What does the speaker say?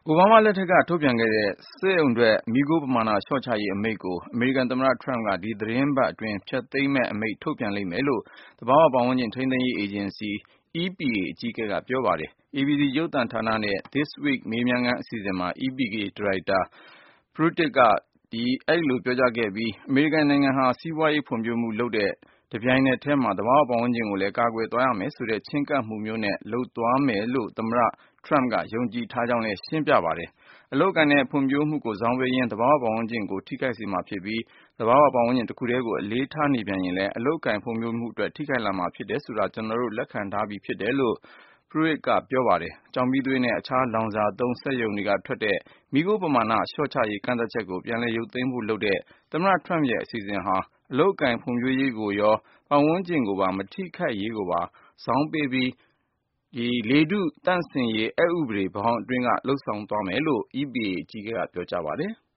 အိုဘားမားလက်ထက်ကထုတ်ပြန်ခဲ့တဲ့စက်ရုံထွက်မီးခိုးပမာဏလျှော့ချရေးအမိန့်ကိုအမေရိကန်သမ္မတထရမ့်ကဒီသီတင်းပတ်အတွင်းဖျက်သိမ်းမယ့်အမိန့်ထုတ်ပြန်လိမ့်မယ်လို့သဘာဝပတ်ဝန်းကျင်ထိန်းသိမ်းရေးအေဂျင်စီ EPA အကြီးအကဲကပြောပါတယ်။ ABC ရုပ်သံဌာနနဲ့ This Week မေးမြန်းခန်းအစီအစဉ်မှာ EPA ဒါရိုက်တာ Pruitt ကအဲဒီလိုပြောကြားခဲ့ပြီးအမေရိကန်နိုင်ငံဟာစီးပွားရေးဖွံ့ဖြိုးမှုလုပ်တဲ့တပြိုင်နက်တည်းမှာသဘာဝပတ်ဝန်းကျင်ကိုလည်းကာကွယ်သွားရမယ်ဆိုတဲ့ချဉ်းကပ်မှုမျိုးနဲ့လုပ်သွားမယ်လို့သမ္မတထရမ့်ကယုံကြည်ထားကြောင်းလည်းရှင်းပြပါတယ်။ အလုပ်အကိုင်နဲ့ဖွံ့ဖြိုးမှုကိုဇောင်းပေးရင်းသဘာဝပတ်ဝန်းကျင်ကိုထိခိုက်စေမှာဖြစ်ပြီးသဘာဝပတ်ဝန်းကျင်တခုတည်းကိုအလေးထားနေပြန်ရင်လည်းအလုပ်အကိုင်ဖွံ့ဖြိုးမှုအတွက်ထိခိုက်လာမှာဖြစ်တယ်ဆိုတာကျွန်တော်တို့လက်ခံထားပြီးဖြစ်တယ်လို့Pruitt ကပြောပါတယ်။ ကျောက်မီးသွေးနဲ့အခြားလောင်စာသုံးစက်ရုံတွေကထွက်တဲ့မီးခိုးပမာဏလျှော့ချရေးကန့်သတ်ချက်ကိုပြန်လည်ရုပ်သိမ်းဖို့လုပ်တဲ့သမ္မတထရမ့်ရဲ့အစီအစဉ်ဟာအလုပ်အကိုင်ဖွံ့ဖြိုးရေးကိုရောပတ်ဝန်းကျင်ကိုပါမထိခိုက်ရေးကိုပါဇောင်းပေးပြီးလေထုသန့်စင်ရေးအက်ဥပဒေဘောင်အတွင်းကလုပ်ဆောင်သွားမယ်လို့EPA အကြီးအကဲကပြောကြားပါတယ်။